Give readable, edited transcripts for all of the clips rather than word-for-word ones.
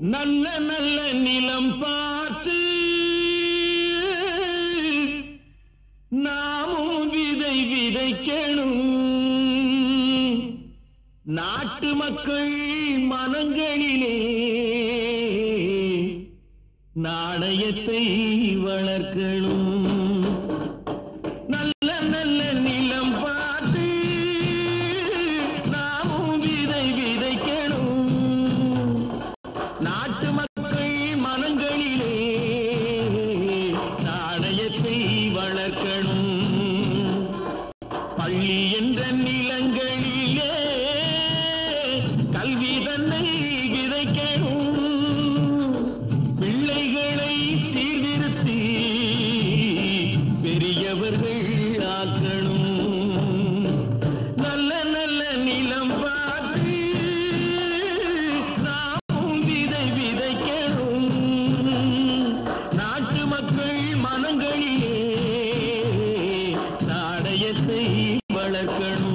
நல்ல நல்ல நிலம் பார்த்து நாமும் விதை விதைக்கணும். நாட்டு மக்கள் மனங்களிலே நாணயத்தை வளர்க்கணும். நல்ல நல்ல நிலம் பார்த்து நாமும் விதை விதைக்கணும். நாட்டு மக்கள் மனங்களிலே நாணயத்தை வளர்க்கணும். பள்ளி என்ற நிலங்களிலே கல்வி தன்னை விதைக்கணும். பிள்ளைகளை சீர்திருத்தி பெரியவர்கள் ஆக்கணும். நல்ல நல்ல நிலம் பார்த்து நாமும் விதை விதைக்கணும். நாட்டு மக்கள் மனங்களிலே நாணயத்தை வளர்க்கணும்.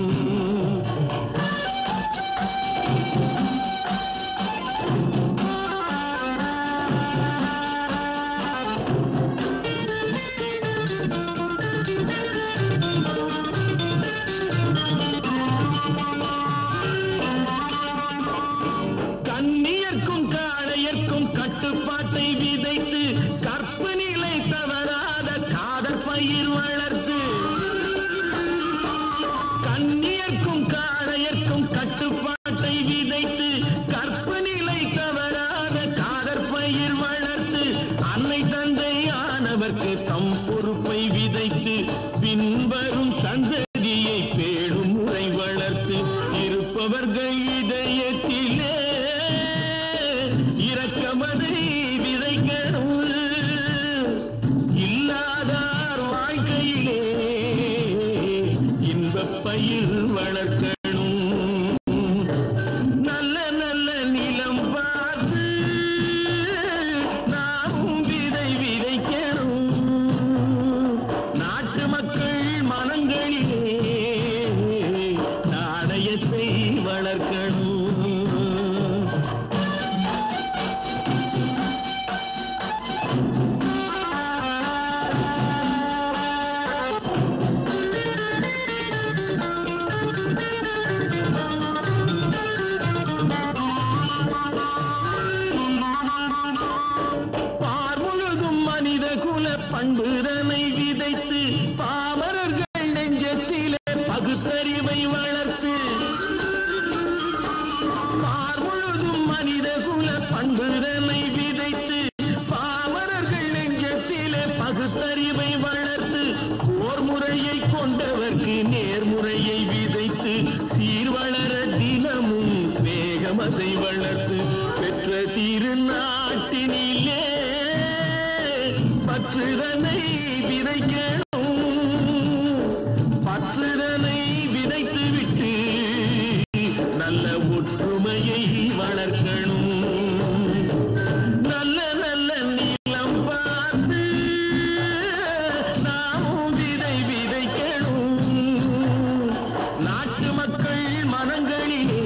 கண்ணியர்க்கும் காளையர்க்கும் கட்டுப்பாட்டை விதைத்து கற்பு நிலை தவறாத காதற் பயிர் வளர்த்து. கண்ணியர்க்கும் காளையர்க்கும் கட்டுப்பாட்டை விதைத்து கற்பு நிலை தவறாத காதற் பயிர் வளர்த்து. அன்னை தந்தை ஆனவர்க்கு தம் பொறுப்பை விதைத்து பின்வரும் சந்ததியை பேடும் முறை வளர்த்து. இருப்பவர்கள் இதயத்திலே இரக்கமதை விதைக்கணும். இல்லாதார் வாழ்க்கையிலே இன்பப் பயிர் வளர்க்கணும். நல்ல நல்ல நிலம் பார்த்து நாமும் விதை விதைக்கணும். நாட்டு மக்கள் மனங்களிலே நாணயத்தை வளர்க்கணும். பார்முழுதும் மனித குல பண்புதனை விதைத்து பாமரர்கள் நெஞ்சத்திலே பகுத்தறிவை வளர்த்து. பார்முழுதும் மனித குல பண்புதனை விதைத்து பாமரர்கள் நெஞ்சத்திலே பகுத்தறிவை வளர்த்து. போர் முறையை கொண்டவர்க்கு நேர்முறையை விதைத்து சீர்வளர தினமும் வேகமதை வளர்த்து. பெற்ற திருநாட்டினிலே பற்றுதனை விதைக்கணும். பற்றுதனை விதைத்து விட்டு நல்ல ஒற்றுமையை வளர்க்கணும். நல்ல நல்ல நிலம் பார்த்து நாமும் விதை விதைக்கணும். நாட்டு மக்கள் மனங்களிலே